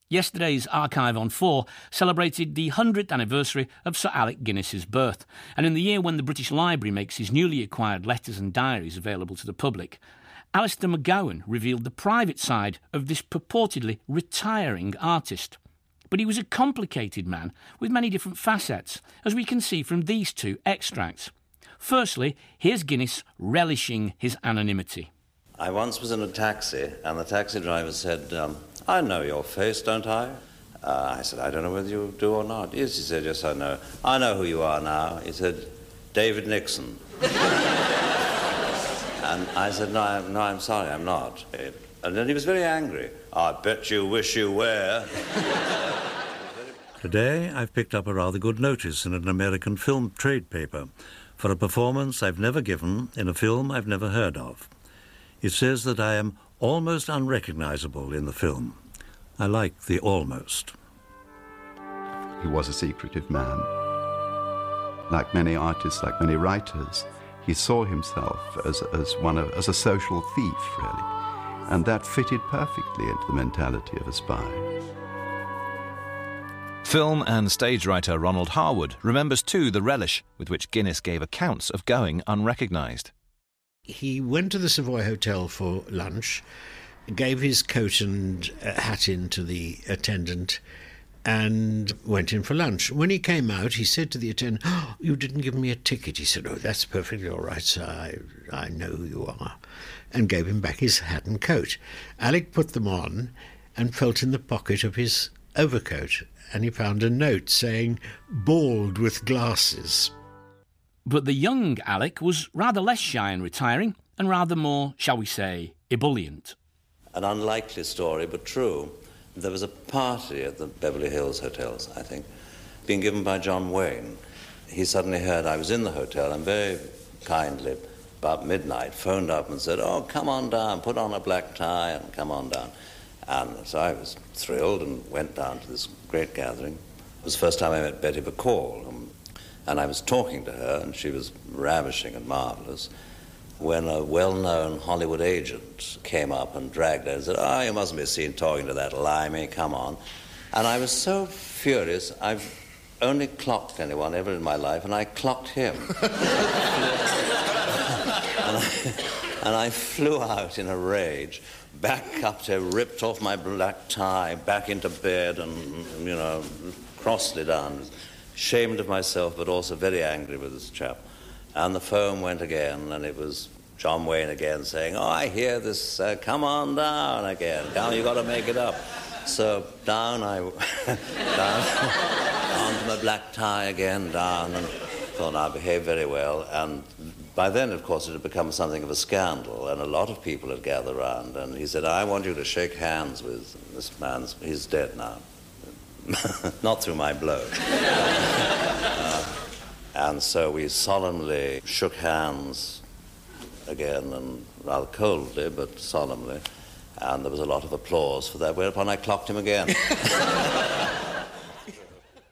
Yesterday's Archive on 4 celebrated the 100th anniversary of Sir Alec Guinness's birth, and in the year when the British Library makes his newly acquired letters and diaries available to the public, Alistair McGowan revealed the private side of this purportedly retiring artist. But he was a complicated man with many different facets, as we can see from these two extracts. Firstly, here's Guinness relishing his anonymity. I once was in a taxi, and the taxi driver said, I know your face, don't I? I said, I don't know whether you do or not. Yes, he said, yes, I know. I know who you are now. He said, David Nixon. And I said, no, I'm sorry, I'm not. And then he was very angry. I bet you wish you were. Today, I've picked up a rather good notice in an American film trade paper for a performance I've never given in a film I've never heard of. It says that I am almost unrecognizable in the film. I like the almost. He was a secretive man. Like many artists, like many writers, he saw himself as a social thief, really. And that fitted perfectly into the mentality of a spy. Film and stage writer Ronald Harwood remembers too the relish with which Guinness gave accounts of going unrecognised. He went to the Savoy Hotel for lunch, gave his coat and hat in to the attendant, and went in for lunch. When he came out, he said to the attendant, "Oh, you didn't give me a ticket." He said, "Oh, that's perfectly all right, sir. I know who you are," and gave him back his hat and coat. Alec put them on and felt in the pocket of his overcoat, and he found a note saying, "Bald with glasses." But the young Alec was rather less shy in retiring and rather more, shall we say, ebullient. An unlikely story, but true. There was a party at the Beverly Hills hotels, I think, being given by John Wayne. He suddenly heard I was in the hotel and very kindly, about midnight, phoned up and said, "Oh, come on down, put on a black tie and come on down." And so I was thrilled and went down to this great gathering. It was the first time I met Betty Bacall, and I was talking to her, and she was ravishing and marvellous, when a well-known Hollywood agent came up and dragged her and said, "Oh, you mustn't be seen talking to that limey, come on." And I was so furious, I've only clocked anyone ever in my life, and I clocked him. and I flew out in a rage, back up to, ripped off my black tie, back into bed, and, crossly down, ashamed of myself, but also very angry with this chap. And the phone went again, and it was John Wayne again saying, "Oh, I hear this, come on down again. Come, you got to make it up." So down I down to my black tie again, down, and thought I behaved very well. And by then, of course, it had become something of a scandal, and a lot of people had gathered around. And he said, "I want you to shake hands with this man. He's dead now." Not through my blow. And so we solemnly shook hands again, and rather coldly, but solemnly. And there was a lot of applause for that, whereupon I clocked him again.